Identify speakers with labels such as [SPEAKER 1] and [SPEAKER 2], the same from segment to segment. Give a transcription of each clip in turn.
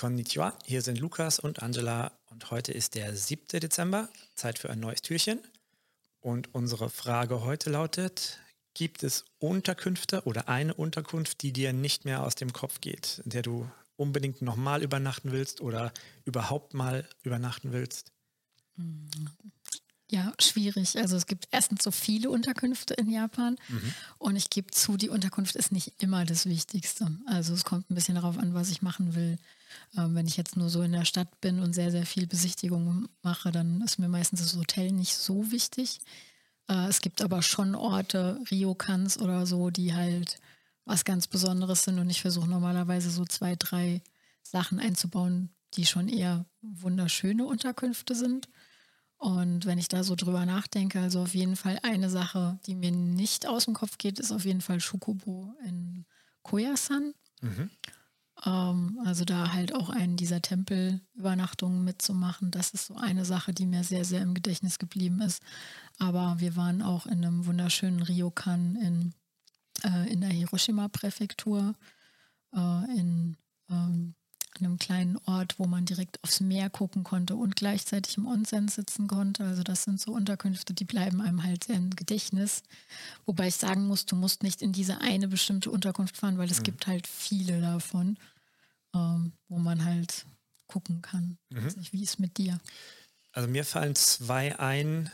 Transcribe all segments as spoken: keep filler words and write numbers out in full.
[SPEAKER 1] Konnichiwa, hier sind Lukas und Angela und heute ist der siebte Dezember, Zeit für ein neues Türchen. Und unsere Frage heute lautet, gibt es Unterkünfte oder eine Unterkunft, die dir nicht mehr aus dem Kopf geht, in der du unbedingt nochmal übernachten willst oder überhaupt mal übernachten willst?
[SPEAKER 2] Ja, schwierig. Also es gibt erstens so viele Unterkünfte in Japan
[SPEAKER 1] Mhm.
[SPEAKER 2] und ich gebe zu, die Unterkunft ist nicht immer das Wichtigste. Also es kommt ein bisschen darauf an, was ich machen will. Ähm, wenn ich jetzt nur so in der Stadt bin und sehr, sehr viel Besichtigung mache, dann ist mir meistens das Hotel nicht so wichtig. Äh, es gibt aber schon Orte, Ryokans oder so, die halt was ganz Besonderes sind und ich versuche normalerweise so zwei, drei Sachen einzubauen, die schon eher wunderschöne Unterkünfte sind. Und wenn ich da so drüber nachdenke, also auf jeden Fall eine Sache, die mir nicht aus dem Kopf geht, ist auf jeden Fall Shukubo in Koyasan.
[SPEAKER 1] Mhm.
[SPEAKER 2] Ähm, also da halt auch einen dieser Tempelübernachtungen mitzumachen. Das ist so eine Sache, die mir sehr, sehr im Gedächtnis geblieben ist. Aber wir waren auch in einem wunderschönen Ryokan in, äh, in der Hiroshima-Präfektur, äh, in ähm, einem kleinen Ort, wo man direkt aufs Meer gucken konnte und gleichzeitig im Onsen sitzen konnte. Also das sind so Unterkünfte, die bleiben einem halt sehr im Gedächtnis. Wobei ich sagen muss, du musst nicht in diese eine bestimmte Unterkunft fahren, weil es
[SPEAKER 1] Mhm.
[SPEAKER 2] gibt halt viele davon, ähm, wo man halt gucken kann. Ich
[SPEAKER 1] Mhm.
[SPEAKER 2] weiß nicht, wie ist es mit dir?
[SPEAKER 1] Also mir fallen zwei ein,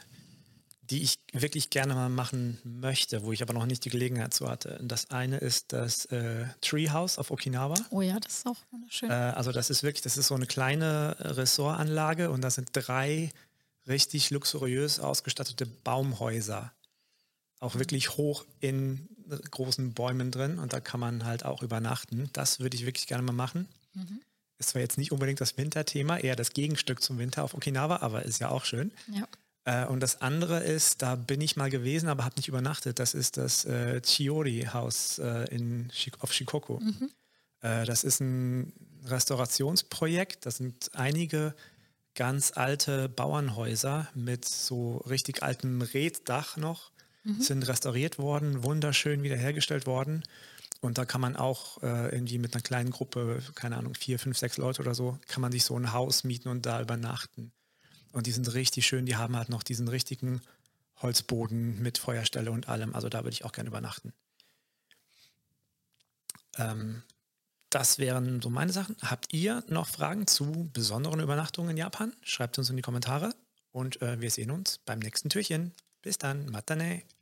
[SPEAKER 1] die ich wirklich gerne mal machen möchte, wo ich aber noch nicht die Gelegenheit zu hatte. Und das eine ist das äh, Treehouse auf Okinawa.
[SPEAKER 2] Oh ja, das ist auch wunderschön.
[SPEAKER 1] Äh, also das ist wirklich, das ist so eine kleine Ressortanlage und da sind drei richtig luxuriös ausgestattete Baumhäuser. Auch wirklich hoch in großen Bäumen drin und da kann man halt auch übernachten. Das würde ich wirklich gerne mal machen.
[SPEAKER 2] Mhm.
[SPEAKER 1] Ist zwar jetzt nicht unbedingt das Winterthema, eher das Gegenstück zum Winter auf Okinawa, aber ist ja auch schön.
[SPEAKER 2] Ja.
[SPEAKER 1] Äh, und das andere ist, da bin ich mal gewesen, aber habe nicht übernachtet. Das ist das äh, Chiori-Haus äh, in Shik- auf Shikoku.
[SPEAKER 2] Mhm.
[SPEAKER 1] Äh, das ist ein Restaurationsprojekt. Das sind einige ganz alte Bauernhäuser mit so richtig altem Reetdach noch.
[SPEAKER 2] Mhm.
[SPEAKER 1] Sind restauriert worden, wunderschön wiederhergestellt worden. Und da kann man auch äh, irgendwie mit einer kleinen Gruppe, keine Ahnung, vier, fünf, sechs Leute oder so, kann man sich so ein Haus mieten und da übernachten. Und die sind richtig schön, die haben halt noch diesen richtigen Holzboden mit Feuerstelle und allem. Also da würde ich auch gerne übernachten. Ähm, das wären so meine Sachen. Habt ihr noch Fragen zu besonderen Übernachtungen in Japan? Schreibt uns in die Kommentare und äh, wir sehen uns beim nächsten Türchen. Bis dann, Matane.